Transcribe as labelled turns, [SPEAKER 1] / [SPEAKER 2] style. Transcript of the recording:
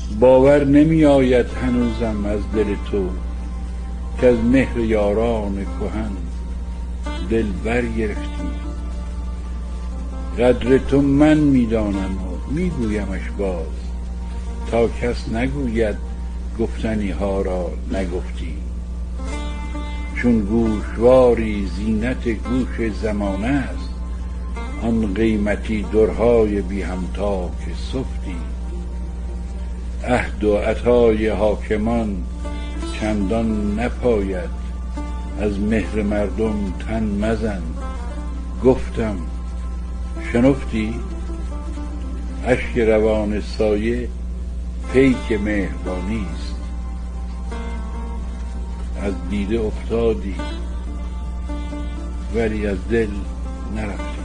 [SPEAKER 1] باور نمی آید هنوزم از دل تو که از مهر یاران کهن دل برگرفتی. قدر تو من می دانم و می گویمش باز، تا کس نگوید گفتنی ها را نگفتی. چون گوشواری زینت گوش زمانه است، آن قیمتی درهای بی همتا که سفتی. عهد و عطای حاکمان چندان نپاید، از مهر مردم تن مزن گفتم شنفتی. اشک روان سایه پیک مهربانی است، از دیده افتادی ولی از دل نرفتی.